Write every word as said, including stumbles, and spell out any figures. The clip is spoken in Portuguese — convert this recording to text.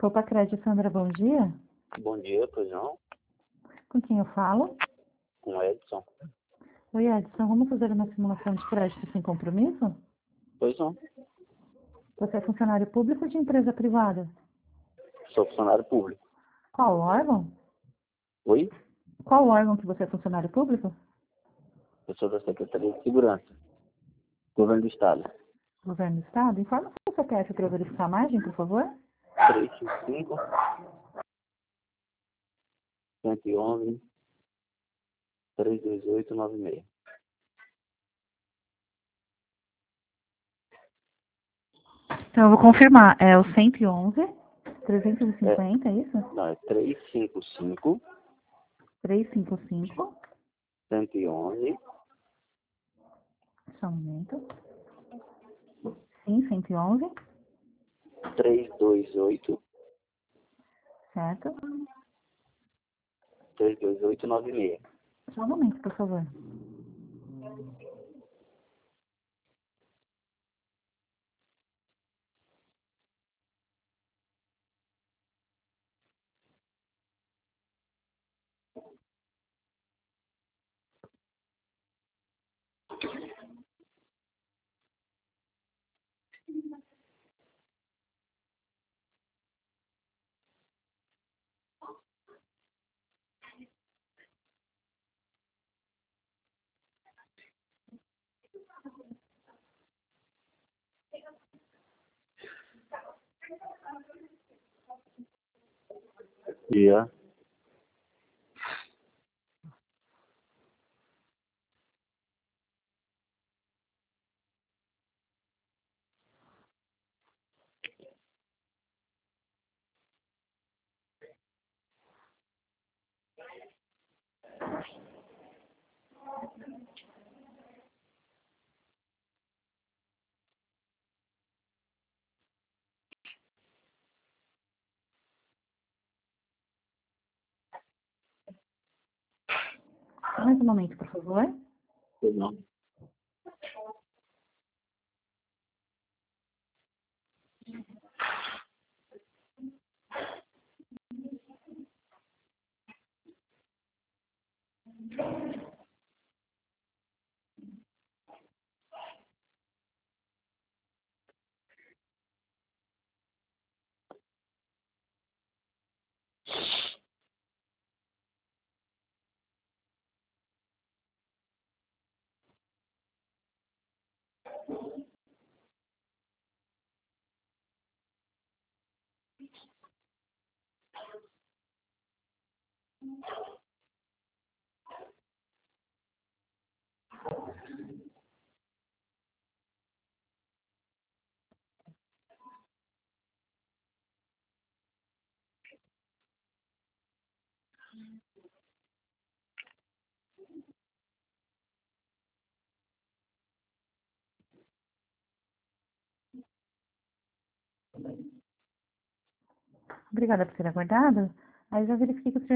Copacred, Sandra, bom dia. Bom dia, pois não? Com quem eu falo? Com o Edson. Oi, Edson, vamos fazer uma simulação de crédito sem compromisso? Pois não. Você é funcionário público ou de empresa privada? Sou funcionário público. Qual órgão? Oi? Qual órgão que você é funcionário público? Eu sou da Secretaria de Segurança. Governo do Estado. Governo do Estado? Informa o seu C P F para eu verificar a margem, por favor. três cinco cinco, cento e onze, trezentos e vinte e oito, noventa e seis. Então, eu vou confirmar. É o cento e onze, trezentos e cinquenta, é, é isso? Não, é trezentos e cinquenta e cinco, trezentos e cinquenta e cinco. cento e onze, Só um momento. Sim, cento e onze. trezentos e vinte e oito, Certo. trezentos e vinte e oito, noventa e seis. Só um momento, por favor. Dia. Mais um momento, por favor. Pois não. Obrigada por ter aguardado. Aí eu já verifiquei que o senhor